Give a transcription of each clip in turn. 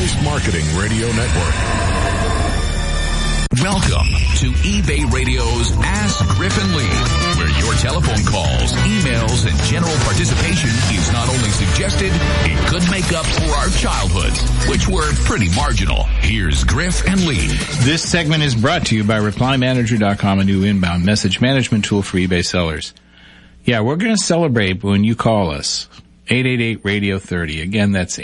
Voice Marketing Radio Network. Welcome to eBay Radio's Ask Griffin Lee, where your telephone calls, emails, and general participation is not only suggested, it could make up for our childhoods, which were pretty marginal. Here's Griff and Lee. This segment is brought to you by ReplyManager.com, a new inbound message management tool for eBay sellers. Yeah, we're going to celebrate when you call us. 888-RADIO-30. Again, that's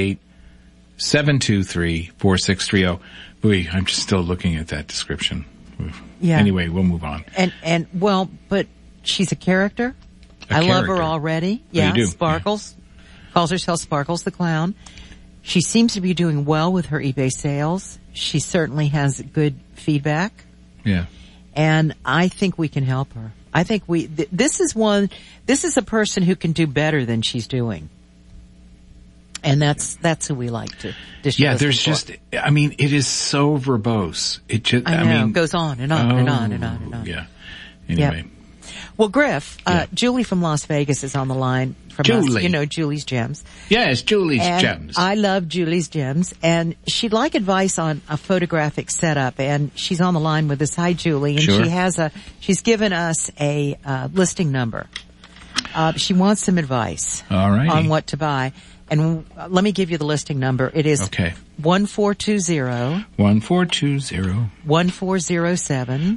888-723-4630. Boy, I'm just still looking at that description. Yeah. Anyway, we'll move on. And well, but she's a character. I love her already. Yeah, you do. Sparkles. Calls herself Sparkles the Clown. She seems to be doing well with her eBay sales. She certainly has good feedback. Yeah. And I think we can help her. I think this is a person who can do better than she's doing. And that's who we like to. Yeah, there's just, I mean, it is so verbose. It just, I know, it goes on and on and on and on and on. Yeah. Anyway. Yep. Well, Griff, Julie from Las Vegas is on the line from us. You know, Julie's Gems. Yes, Julie's Gems. I love Julie's Gems, and she'd like advice on a photographic setup, and she's on the line with us. Hi, Julie. And sure. She's given us a listing number. She wants some advice on what to buy. And let me give you the listing number. It is 1420 1407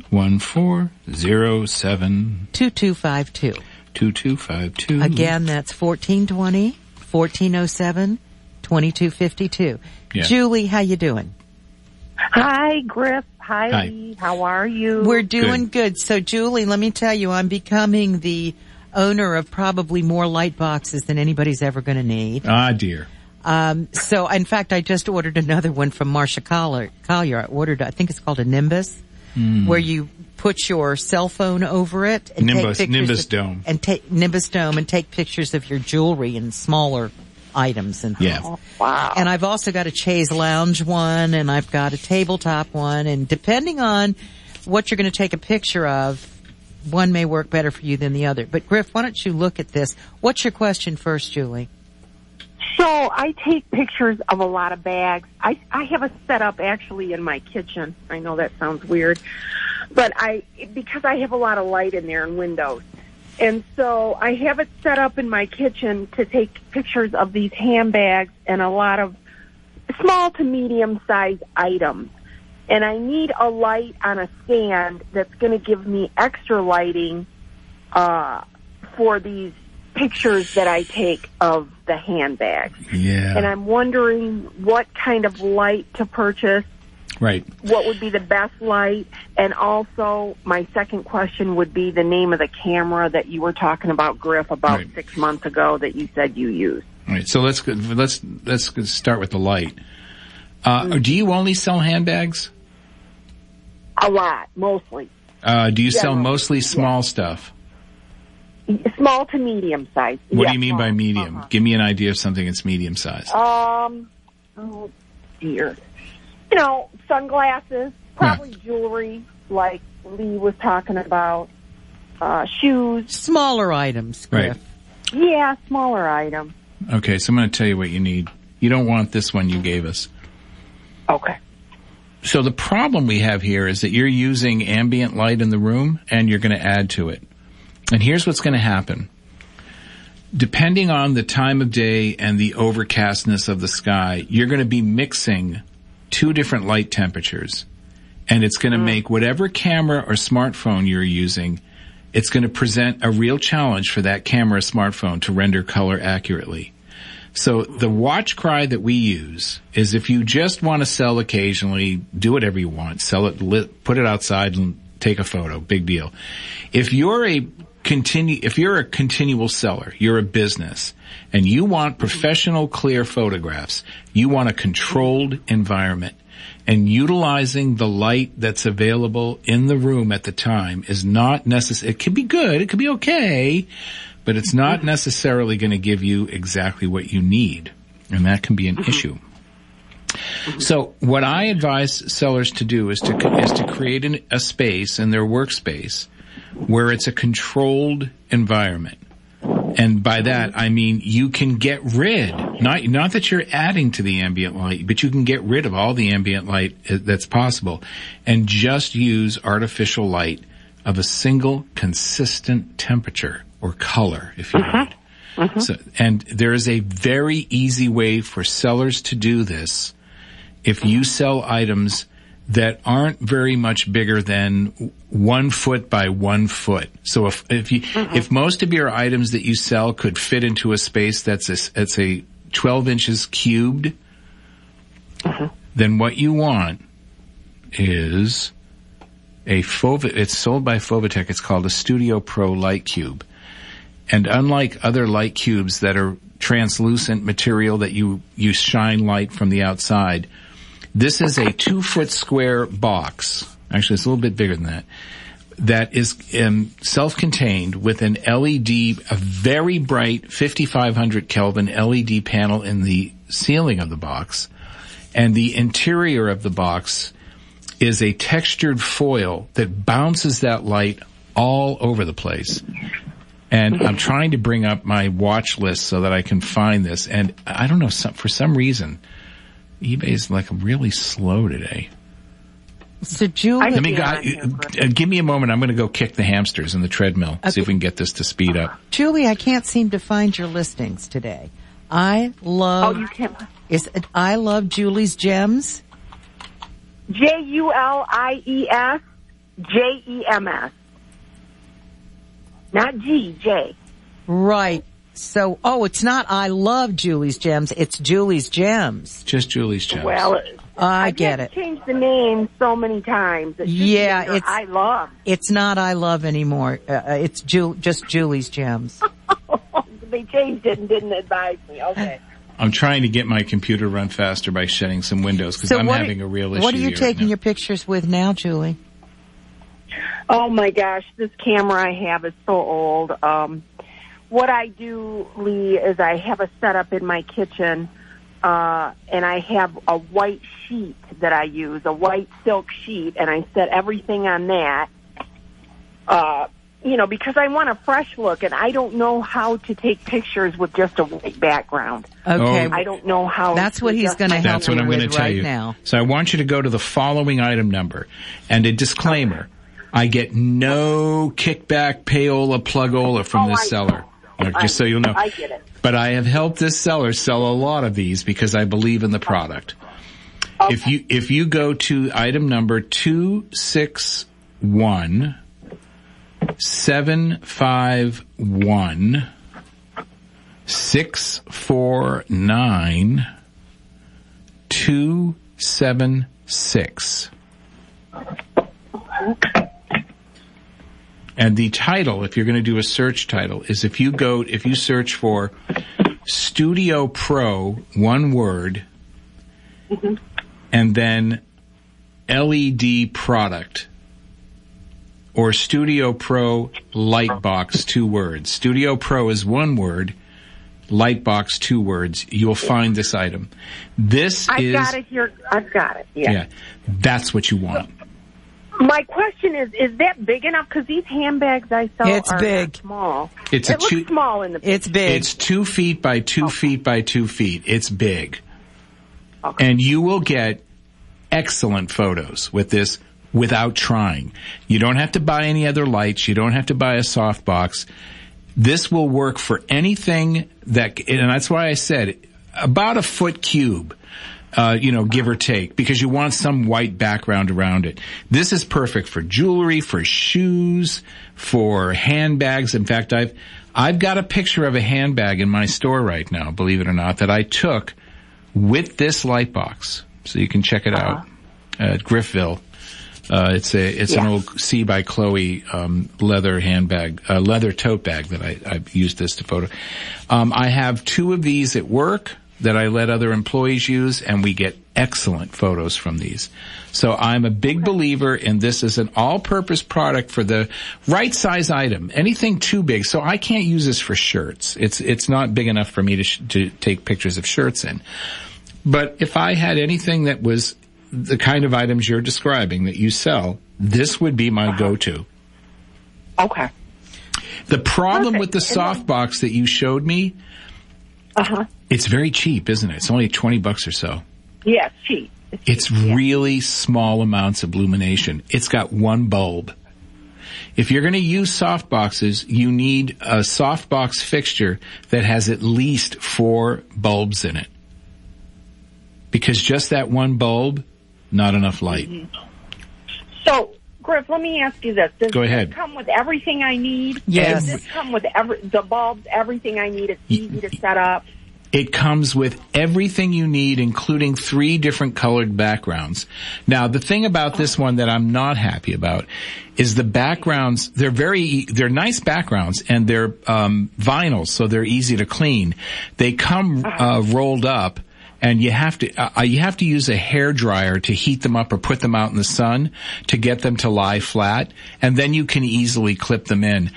2252. 2252. Again, that's 1420 1407 2252. Yeah. Julie, how you doing? Hi, Griff. Hi, Lee. How are you? We're doing good. So, Julie, let me tell you, I'm becoming the owner of probably more light boxes than anybody's ever going to need. Ah, dear. So, in fact, I just ordered another one from Marcia Collier. I think it's called a Nimbus, where you put your cell phone over it and Nimbus, take pictures Nimbus Dome. and take Nimbus Dome and take pictures of your jewelry and smaller items and things. Oh, wow. And I've also got a chaise lounge one, and I've got a tabletop one, and depending on what you're going to take a picture of, one may work better for you than the other. But Griff, why don't you look at this? What's your question first, Julie? So I take pictures of a lot of bags. I have a setup actually in my kitchen. I know that sounds weird, but because I have a lot of light in there and windows. And so I have it set up in my kitchen to take pictures of these handbags and a lot of small to medium sized items. And I need a light on a stand that's going to give me extra lighting for these pictures that I take of the handbags. Yeah. And I'm wondering what kind of light to purchase. Right. What would be the best light? And also, my second question would be the name of the camera that you were talking about, Griff, about 6 months ago that you said you used. All right. So let's start with the light. Do you only sell handbags? A lot, mostly. Do you sell mostly small stuff? Small to medium size. What do you mean by medium? Give me an idea of something that's medium size. Oh dear. You know, sunglasses, probably jewelry, like Lee was talking about, shoes. Smaller items, Griff. Right. Yeah, smaller items. Okay, so I'm going to tell you what you need. You don't want this one you gave us. Okay. So the problem we have here is that you're using ambient light in the room and you're going to add to it. And here's what's going to happen. Depending on the time of day and the overcastness of the sky, you're going to be mixing two different light temperatures. And it's going to make whatever camera or smartphone you're using, it's going to present a real challenge for that camera or smartphone to render color accurately. So the watch cry that we use is if you just want to sell occasionally, do whatever you want, sell it, put it outside and take a photo, big deal. If you're a continual seller, you're a business, and you want professional clear photographs, you want a controlled environment, and utilizing the light that's available in the room at the time is not necessary. It could be good, it could be okay, but it's not necessarily going to give you exactly what you need, and that can be an issue. So what I advise sellers to do is to create a space in their workspace where it's a controlled environment. And by that, I mean you can get rid, not that you're adding to the ambient light, but you can get rid of all the ambient light that's possible and just use artificial light of a single consistent temperature or color, if you want. So, and there is a very easy way for sellers to do this if you sell items that aren't very much bigger than 1 foot by 1 foot. So if most of your items that you sell could fit into a space that's a 12 inches cubed, then what you want is it's sold by Fovitech. It's called a Studio Pro Light Cube. And unlike other light cubes that are translucent material that you shine light from the outside, this is a 2 foot square box. Actually, it's a little bit bigger than that. That is self-contained with an LED, a very bright 5500 Kelvin LED panel in the ceiling of the box. And the interior of the box is a textured foil that bounces that light all over the place. And I'm trying to bring up my watch list so that I can find this. And I don't know, for some reason, eBay's like really slow today. So Julie, give me a moment. I'm going to go kick the hamsters in the treadmill. See if we can get this to speed up. Julie, I can't seem to find your listings today. I love Julie's Gems. JULIES JEMS. Not G, J. Right. So, it's not I love Julie's Gems. It's Julie's Gems. Just Julie's Gems. Well, I get it. Changed the name so many times. It's I love. It's not I love anymore. It's just Julie's Gems. They changed it and didn't advise me. Okay. I'm trying to get my computer run faster by shutting some windows because I'm having a real issue. What are you taking your pictures with now, Julie? Oh my gosh, this camera I have is so old. What I do, Lee, is I have a setup in my kitchen, and I have a white sheet that I use, a white silk sheet, and I set everything on that, because I want a fresh look, and I don't know how to take pictures with just a white background. Okay. I don't know how. That's what he's going to help That's what I'm going to tell you now. So I want you to go to the following item number, and a disclaimer. Okay. I get no kickback, payola, plugola from this seller. Just so you'll know. I get it. But I have helped this seller sell a lot of these because I believe in the product. Okay. If you go to item number 261 751 649 276. And the title, if you're going to do a search title, is if you search for Studio Pro, one word, and then LED product, or Studio Pro Lightbox, 2 words. Studio Pro is one word, Lightbox, 2 words. You'll find this item. I've got it here. I've got it. Yeah. That's what you want. My question is that big enough? Because these handbags I sell are big. Small. It looks small in the picture. It's big. It's 2 feet by 2 feet by 2 feet. It's big. Okay. And you will get excellent photos with this without trying. You don't have to buy any other lights. You don't have to buy a softbox. This will work for anything and that's why I said about a foot cube. Give or take, because you want some white background around it. This is perfect for jewelry, for shoes, for handbags. In fact, I've got a picture of a handbag in my store right now, believe it or not, that I took with this light box. So you can check it out at Griffville. It's an old C by Chloe leather handbag, leather tote bag that I've used this to photo. I have 2 of these at work that I let other employees use, and we get excellent photos from these. So I'm a big believer in this as an all-purpose product for the right size item. Anything too big, so I can't use this for shirts. It's not big enough for me to take pictures of shirts in. But if I had anything that was the kind of items you're describing that you sell, this would be my go-to. Okay. The problem Perfect. with the softbox that you showed me, Uh-huh. it's very cheap, isn't it? It's only $20 or so. Yeah, it's cheap. It's really small amounts of illumination. It's got one bulb. If you're going to use softboxes, you need a softbox fixture that has at least 4 bulbs in it. Because just that one bulb, not enough light. So, Griff, let me ask you this. Does Go ahead. this come with everything I need? Yes. Does this come with the bulbs, everything I need? It's easy to set up. It comes with everything you need, including 3 different colored backgrounds. Now, the thing about this one that I'm not happy about is the backgrounds. They're nice backgrounds, and they're vinyl, so they're easy to clean. They come rolled up, and you have to use a hair dryer to heat them up or put them out in the sun to get them to lie flat, and then you can easily clip them in.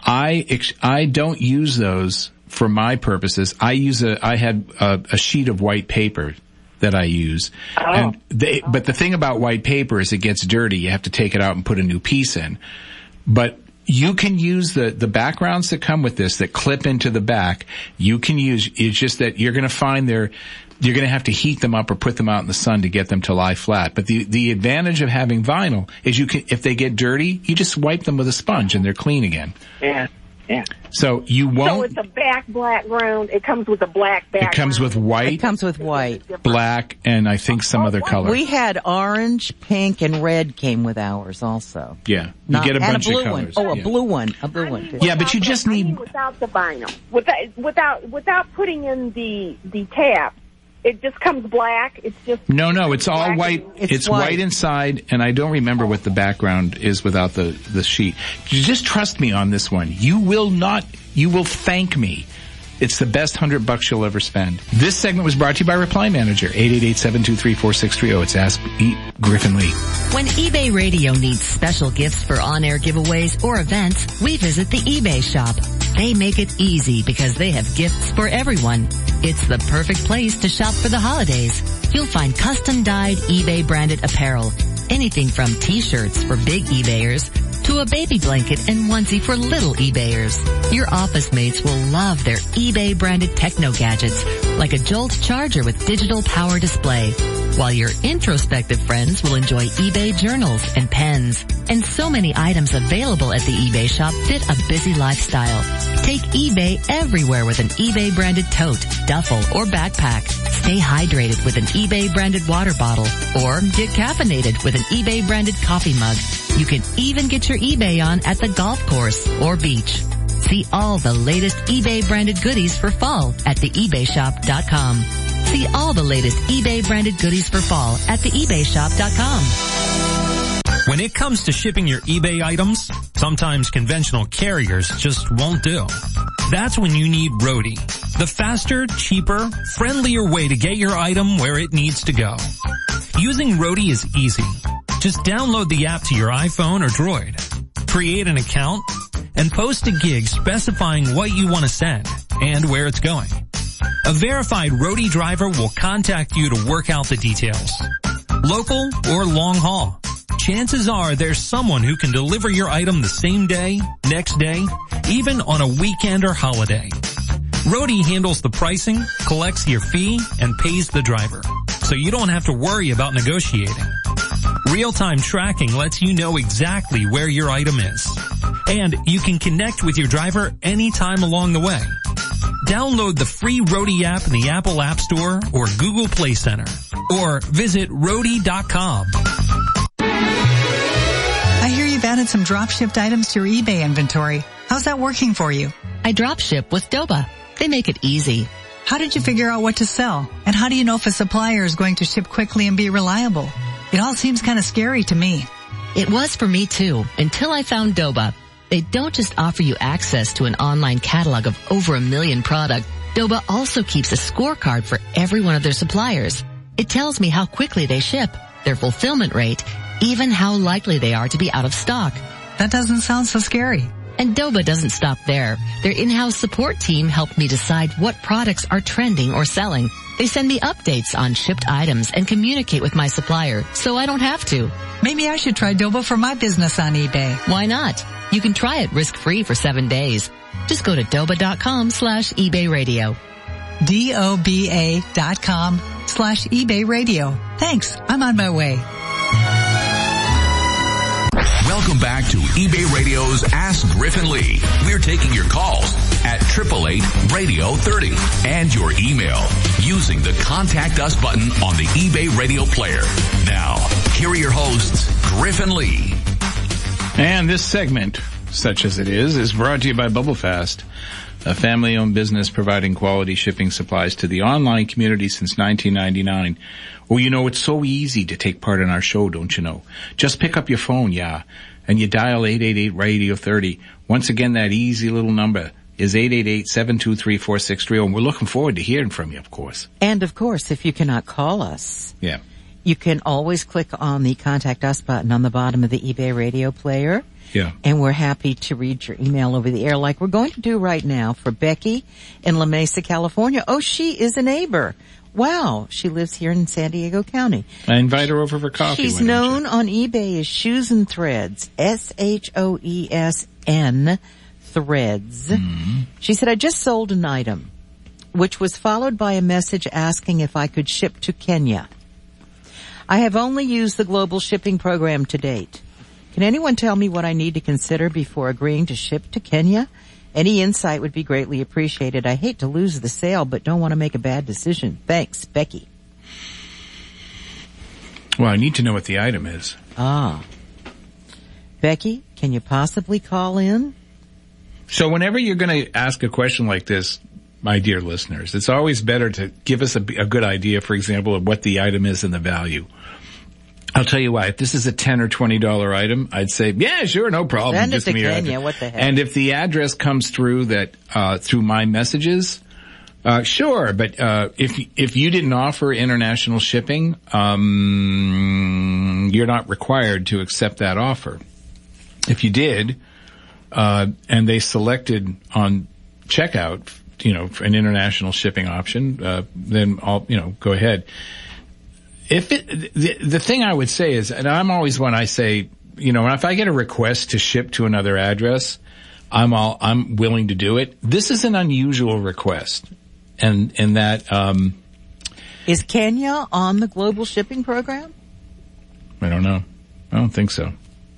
I don't use those for my purposes. I had a sheet of white paper that I use. But the thing about white paper is it gets dirty. You have to take it out and put a new piece in. But you can use the backgrounds that come with this that clip into the back. You can use, it's just that you're going to find you're going to have to heat them up or put them out in the sun to get them to lie flat. But the advantage of having vinyl is if they get dirty, you just wipe them with a sponge and they're clean again. Yeah. Yeah. So you won't. So it's a black ground. It comes with a black background. It comes with white. It comes with white. Black, and I think some other color. We had orange, pink, and red came with ours also. Yeah. You get a bunch of colors. Oh, a Yeah. blue one. A blue one. Yeah, but you just need. Without the vinyl. Without putting in the tab. It just comes black. It's just No, it's all white. It's white inside, and I don't remember what the background is without the sheet. Just trust me on this one. You will thank me. It's the best $100 you'll ever spend. This segment was brought to you by Reply Manager, 888-723-4630. It's Ask Griffin Lee. When eBay Radio needs special gifts for on-air giveaways or events, we visit the eBay shop. They make it easy because they have gifts for everyone. It's the perfect place to shop for the holidays. You'll find custom-dyed eBay-branded apparel. Anything from T-shirts for big eBayers to a baby blanket and onesie for little eBayers. Your office mates will love their eBay-branded techno gadgets, like a Jolt charger with digital power display, while your introspective friends will enjoy eBay journals and pens. And so many items available at the eBay shop fit a busy lifestyle. Take eBay everywhere with an eBay-branded tote, duffel, or backpack. Stay hydrated with an eBay-branded water bottle, or get caffeinated with an eBay-branded coffee mug. You can even get your eBay on at the golf course or beach. See all the latest eBay-branded goodies for fall at theebayshop.com. See all the latest eBay-branded goodies for fall at theebayshop.com. When it comes to shipping your eBay items, sometimes conventional carriers just won't do. That's when you need Roadie, the faster, cheaper, friendlier way to get your item where it needs to go. Using Roadie is easy. Just download the app to your iPhone or Droid, create an account, and post a gig specifying what you want to send and where it's going. A verified Roadie driver will contact you to work out the details. Local or long haul, chances are there's someone who can deliver your item the same day, next day, even on a weekend or holiday. Roadie handles the pricing, collects your fee, and pays the driver, so you don't have to worry about negotiating. Real-time tracking lets you know exactly where your item is, and you can connect with your driver anytime along the way. Download the free Roadie app in the Apple App Store or Google Play Center, or visit Roadie.com. I hear you've added some drop-shipped items to your eBay inventory. How's that working for you? I drop ship with Doba. They make it easy. How did you figure out what to sell? And how do you know if a supplier is going to ship quickly and be reliable? It all seems kind of scary to me. It was for me too, until I found Doba. They don't just offer you access to an online catalog of over 1 million products. Doba also keeps a scorecard for every one of their suppliers. It tells me how quickly they ship, their fulfillment rate, even how likely they are to be out of stock. That doesn't sound so scary. And Doba doesn't stop there. Their in-house support team helped me decide what products are trending or selling. They send me updates on shipped items and communicate with my supplier, so I don't have to. Maybe I should try Doba for my business on eBay. Why not? You can try it risk-free for 7 days. Just go to doba.com/eBay Radio. DOBA.com/eBay Radio. Thanks. I'm on my way. Welcome back to eBay Radio's Ask Griffin Lee. We're taking your calls at 888-Radio-30 and your email using the Contact Us button on the eBay Radio player. Now, here are your hosts, Griffin Lee. And this segment, such as it is brought to you by BubbleFast, a family-owned business providing quality shipping supplies to the online community since 1999. Oh, you know, it's so easy to take part in our show, don't you know? Just pick up your phone, and you dial 888-Radio-30. Once again, that easy little number is 888-723-4630, and we're looking forward to hearing from you, of course. And, of course, if you cannot call us, you can always click on the Contact Us button on the bottom of the eBay Radio player. Yeah. And we're happy to read your email over the air like we're going to do right now for Becky in La Mesa, California. Oh, she is a neighbor. Wow. She lives here in San Diego County. I invite her over for coffee. She's known on eBay as Shoes and Threads. SHOESN Threads. Mm-hmm. She said, I just sold an item, which was followed by a message asking if I could ship to Kenya. I have only used the global shipping program to date. Can anyone tell me what I need to consider before agreeing to ship to Kenya? Any insight would be greatly appreciated. I hate to lose the sale, but don't want to make a bad decision. Thanks, Becky. Well, I need to know what the item is. Becky, can you possibly call in? So whenever you're going to ask a question like this, my dear listeners, it's always better to give us a good idea, for example, of what the item is and the value. I'll tell you why. If this is a $10 or $20 item, I'd say, yeah, sure, no problem. Send it to Kenya. What the heck? And if the address comes through that through my messages, sure. But if you didn't offer international shipping, you're not required to accept that offer. If you did, and they selected on checkout, an international shipping option, then go ahead. The thing I would say is, and I'm always when I say, if I get a request to ship to another address, I'm willing to do it. This is an unusual request. And that, is Kenya on the global shipping program? I don't know. I don't think so.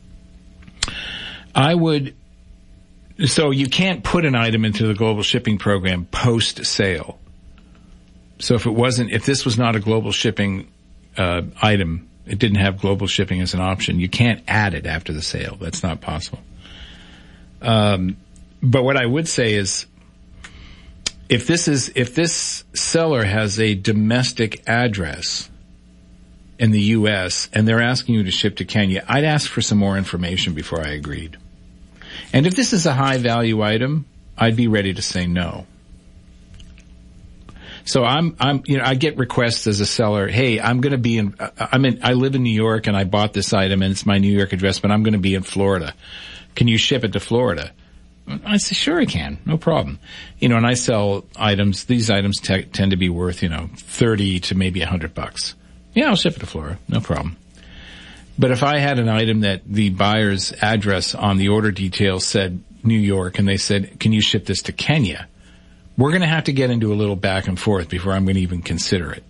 So you can't put an item into the global shipping program post-sale. So if this was not a global shipping item, it didn't have global shipping as an option, you can't add it after the sale. That's not possible. But what I would say is, if this seller has a domestic address in the U.S. and they're asking you to ship to Kenya, I'd ask for some more information before I agreed. And if this is a high value item, I'd be ready to say no. So I get requests as a seller, hey, I live in New York and I bought this item and it's my New York address, but I'm going to be in Florida. Can you ship it to Florida? I say, sure I can. No problem. And I sell items, these items tend to be worth, $30 to maybe $100. Yeah, I'll ship it to Florida. No problem. But if I had an item that the buyer's address on the order details said New York and they said, can you ship this to Kenya? We're going to have to get into a little back and forth before I'm going to even consider it.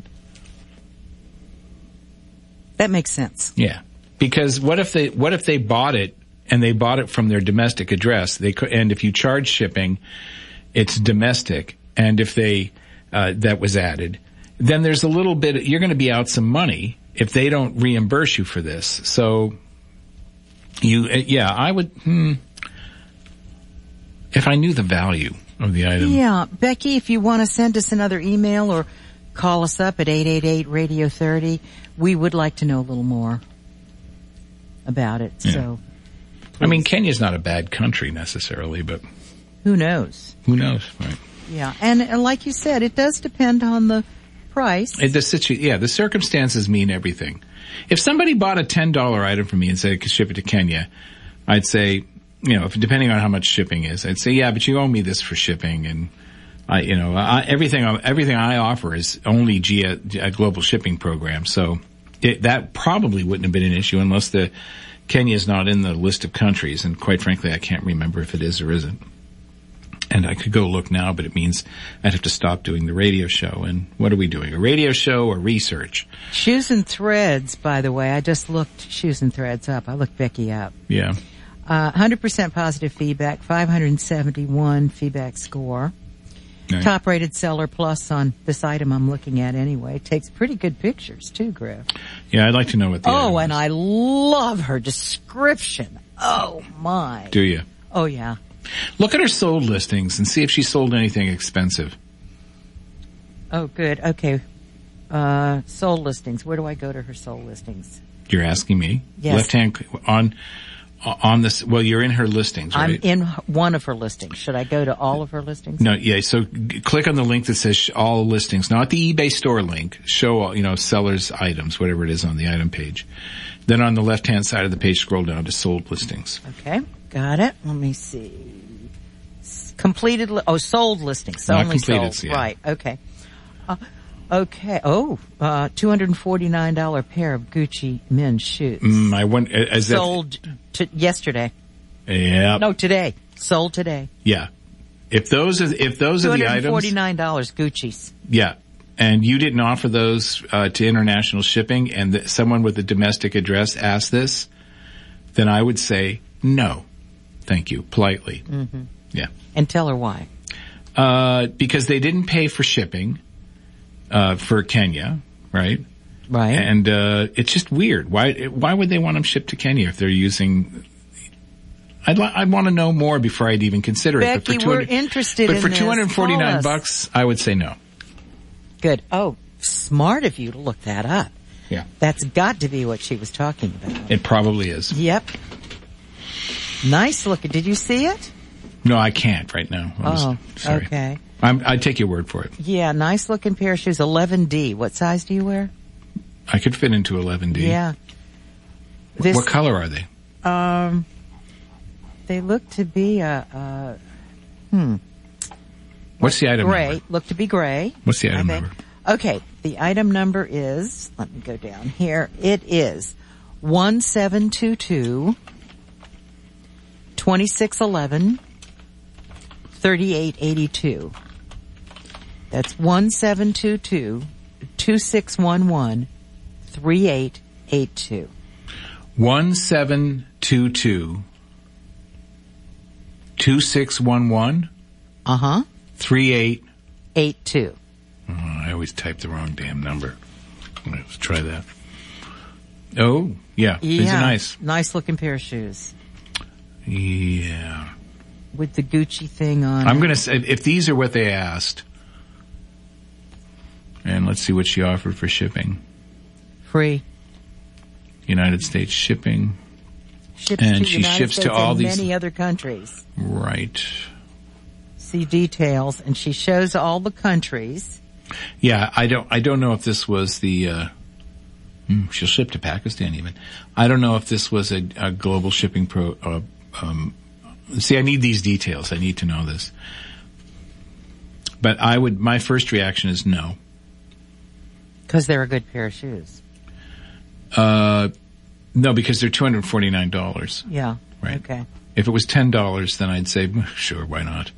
That makes sense. Yeah. Because what if they bought it and they bought it from their domestic address? And if you charge shipping, it's domestic. And if that was added, then there's a little bit, you're going to be out some money if they don't reimburse you for this. So I would, if I knew the value of the item. Yeah. Becky, if you want to send us another email or call us up at 888-Radio-30, we would like to know a little more about it. Yeah. So, please. Kenya's not a bad country necessarily, but who knows? Right. Yeah. And like you said, it does depend on the price. The circumstances mean everything. If somebody bought a $10 item from me and said I could ship it to Kenya, I'd say, depending on how much shipping is, I'd say, yeah, but you owe me this for shipping, and everything I offer is only a global shipping program. So that probably wouldn't have been an issue unless the Kenya's not in the list of countries, and quite frankly, I can't remember if it is or isn't. And I could go look now, but it means I'd have to stop doing the radio show. And what are we doing? A radio show or research? Shoes and Threads, by the way. I just looked Shoes and Threads up. I looked Becky up. Yeah. 100% positive feedback, 571 feedback score. Right. Top rated seller plus on this item I'm looking at anyway. Takes pretty good pictures too, Griff. Yeah, I'd like to know what the item and is. I love her description. Oh my. Do you? Oh yeah. Look at her sold listings and see if she sold anything expensive. Oh good. Okay. Sold listings. Where do I go to her sold listings? You're asking me? Yes. Left hand on this, well, you're in her listings, right? I'm in one of her listings. Should I go to all of her listings? No, yeah, so click on the link that says all listings, not the eBay store link. Show all, sellers' items, whatever it is on the item page. Then on the left-hand side of the page, scroll down to sold listings. Okay, got it. Let me see. Completed, sold listings. Not only completed, sold. yeah. Right, okay. Okay. $249 pair of Gucci men's shoes. I went, as sold yesterday. Yeah. No, today. Sold today. Yeah. If those are the items. $249 Gucci's. Yeah. And you didn't offer those, to international shipping and someone with a domestic address asked this, then I would say no. Thank you. Politely. Mm-hmm. Yeah. And tell her why. Because they didn't pay for shipping. For Kenya, right? Right. And, it's just weird. Why would they want them shipped to Kenya if they're using, I'd want to know more before I'd even consider it. Becky, we're interested in this. But for $249, I would say no. Good. Oh, smart of you to look that up. Yeah. That's got to be what she was talking about. It probably is. Yep. Nice looking. Did you see it? No, I can't right now. Sorry. Okay. I'd take your word for it. Yeah, nice looking pair of shoes. 11D. What size do you wear? I could fit into 11D. Yeah. What color are they? They look to be What's the item gray. number? Look to be gray. What's the item number? Okay, the item number is, let me go down here. It is 1722 2611 3882. That's 1722 2611 3882. 1722 2611 3882. I always type the wrong damn number. Let's try that. Oh, yeah. These are nice. Nice looking pair of shoes. Yeah. With the Gucci thing on. I'm going to say, if these are what they asked, and let's see what she offered for shipping. Free. United States shipping. Ships and to she United ships States to all and these many other countries. Right. See details, and she shows all the countries. Yeah, I don't know if this was the, she'll ship to Pakistan even. I don't know if this was a global shipping see, I need these details. I need to know this. But my first reaction is no. Because they're a good pair of shoes. No, because they're $249. Yeah. Right. Okay. If it was $10, then I'd say, sure, why not?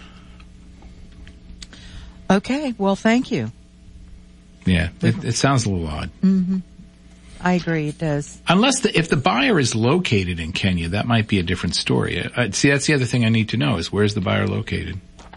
Okay, well, thank you. Yeah, it sounds a little odd. Mm-hmm. I agree, it does. Unless if the buyer is located in Kenya, that might be a different story. See, that's the other thing I need to know is where's the buyer located?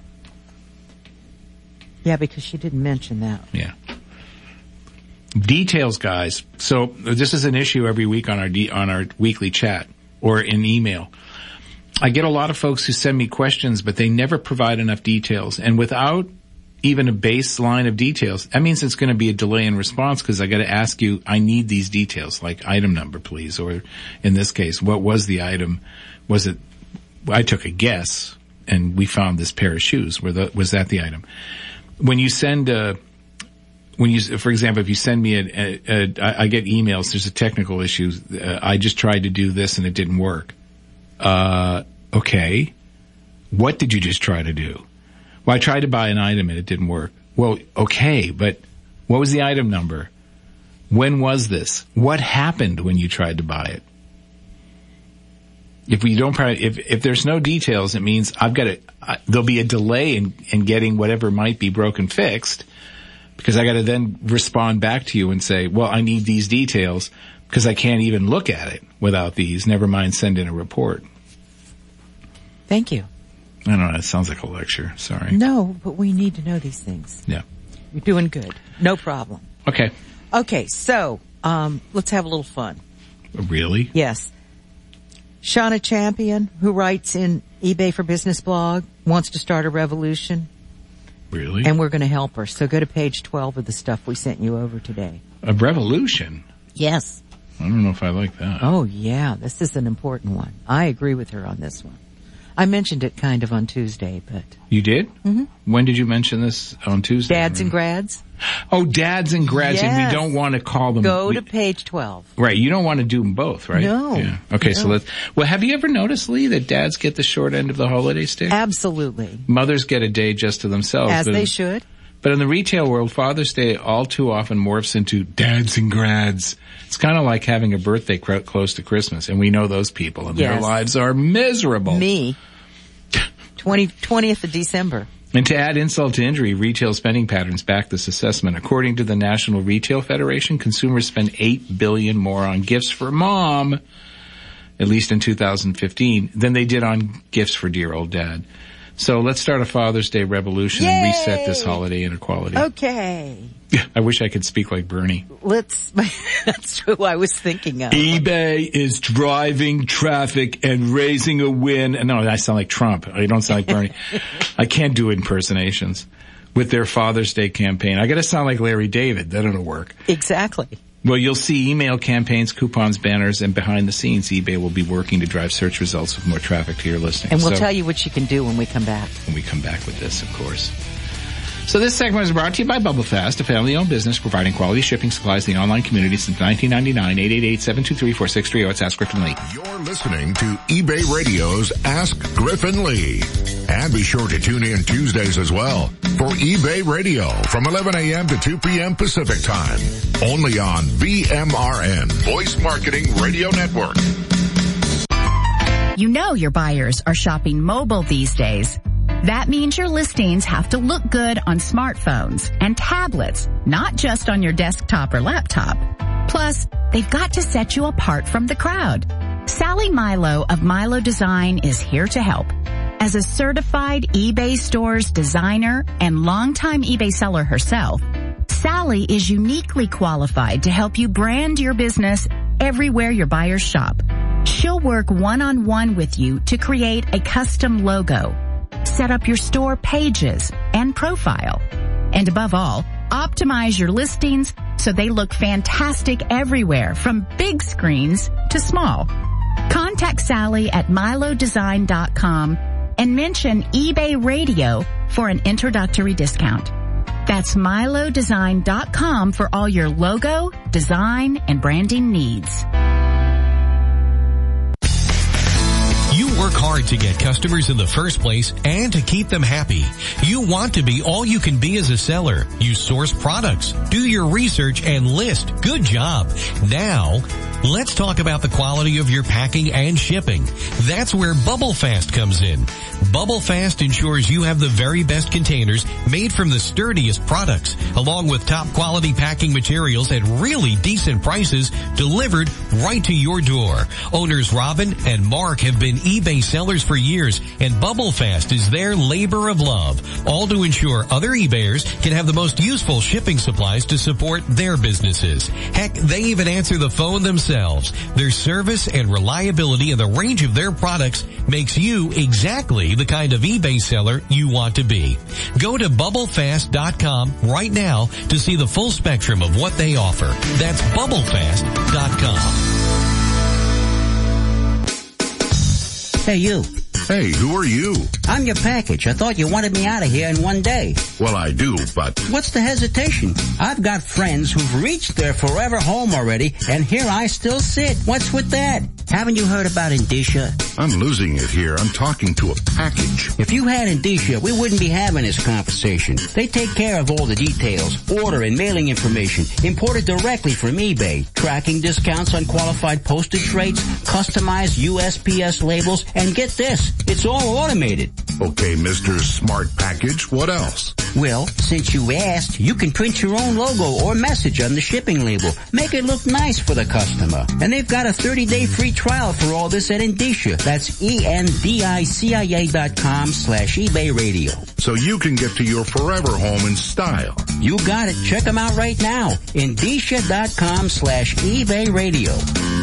Yeah, because she didn't mention that. Yeah. Details, guys. So this is an issue every week on our weekly chat or in email. I get a lot of folks who send me questions, but they never provide enough details. And without even a baseline of details, that means it's going to be a delay in response because I got to ask you, I need these details, like item number, please. Or in this case, what was the item? Was it, I took a guess and we found this pair of shoes. Was that the item? When you send, for example, if you send me I get emails, there's a technical issue. I just tried to do this and it didn't work. Okay. What did you just try to do? Well, I tried to buy an item and it didn't work. Well, okay, but what was the item number? When was this? What happened when you tried to buy it? If there's no details, it means there'll be a delay in getting whatever might be broken fixed, because I got to then respond back to you and say, well, I need these details because I can't even look at it without these. Never mind send in a report. Thank you. I don't know. It sounds like a lecture. Sorry. No, but we need to know these things. Yeah. You're doing good. No problem. Okay. Okay, so let's have a little fun. Really? Yes. Shauna Champion, who writes in eBay for Business blog, wants to start a revolution. Really? And we're going to help her. So go to page 12 of the stuff we sent you over today. A revolution? Yes. I don't know if I like that. Oh, yeah. This is an important one. I agree with her on this one. I mentioned it kind of on Tuesday, but... You did? Mm-hmm. When did you mention this? On Tuesday? Dads and grads. Oh, dads and grads, yes. And we don't want to call them... Go to page 12. Right, you don't want to do them both, right? No. Yeah. Okay, no. So have you ever noticed, Lee, that dads get the short end of the holiday stick? Absolutely. Mothers get a day just to themselves. As they should. But in the retail world, Father's Day all too often morphs into dads and grads. It's kind of like having a birthday close to Christmas, and we know those people, and their lives are miserable. Me. 20th of December. And to add insult to injury, retail spending patterns back this assessment. According to the National Retail Federation, consumers spend $8 billion more on gifts for mom, at least in 2015, than they did on gifts for dear old dad. So let's start a Father's Day revolution. Yay! And reset this holiday inequality. Okay. I wish I could speak like Bernie. That's who I was thinking of. eBay is driving traffic and raising a win. No, I sound like Trump. I don't sound like Bernie. I can't do impersonations with their Father's Day campaign. I got to sound like Larry David. That'll work. Exactly. Well, you'll see email campaigns, coupons, banners, and behind the scenes, eBay will be working to drive search results with more traffic to your listings. And we'll tell you what you can do when we come back. When we come back with this, of course. So this segment is brought to you by BubbleFast, a family-owned business providing quality shipping supplies to the online community since 1999. 888-723-4630. It's Ask Griffin Lee. You're listening to eBay Radio's Ask Griffin Lee. And be sure to tune in Tuesdays as well for eBay Radio from 11 a.m. to 2 p.m. Pacific Time. Only on VMRN, Voice Marketing Radio Network. You know your buyers are shopping mobile these days. That means your listings have to look good on smartphones and tablets, not just on your desktop or laptop. Plus, they've got to set you apart from the crowd. Sally Milo of Milo Design is here to help. As a certified eBay Stores designer and longtime eBay seller herself, Sally is uniquely qualified to help you brand your business everywhere your buyers shop. She'll work one-on-one with you to create a custom logo, set up your store pages and profile, and above all, optimize your listings so they look fantastic everywhere from big screens to small. Contact Sally at milodesign.com and mention eBay Radio for an introductory discount. That's milodesign.com for all your logo, design, and branding needs. You work hard to get customers in the first place and to keep them happy. You want to be all you can be as a seller. You source products, do your research, and list. Good job. Now, let's talk about the quality of your packing and shipping. That's where BubbleFast comes in. BubbleFast ensures you have the very best containers made from the sturdiest products, along with top quality packing materials at really decent prices delivered right to your door. Owners Robin and Mark have been eBay sellers for years, and BubbleFast is their labor of love, all to ensure other eBayers can have the most useful shipping supplies to support their businesses. Heck, they even answer the phone themselves. Their service and reliability and the range of their products makes you exactly the kind of eBay seller you want to be. Go to BubbleFast.com right now to see the full spectrum of what they offer. That's BubbleFast.com. Hey, you. Hey, who are you? I'm your package. I thought you wanted me out of here in one day. Well, I do, but... What's the hesitation? I've got friends who've reached their forever home already, and here I still sit. What's with that? Haven't you heard about Indicia? I'm losing it here. I'm talking to a package. If you had Indicia, we wouldn't be having this conversation. They take care of all the details, order and mailing information, imported directly from eBay, tracking discounts on qualified postage rates, customized USPS labels, and get this, it's all automated. Okay, Mr. Smart Package, what else? Well, since you asked, you can print your own logo or message on the shipping label. Make it look nice for the customer. And they've got a 30-day free trial for all this at Indicia. That's ENDICIA.com/eBay Radio. So you can get to your forever home in style. You got it. Check them out right now. Indicia.com/eBay Radio.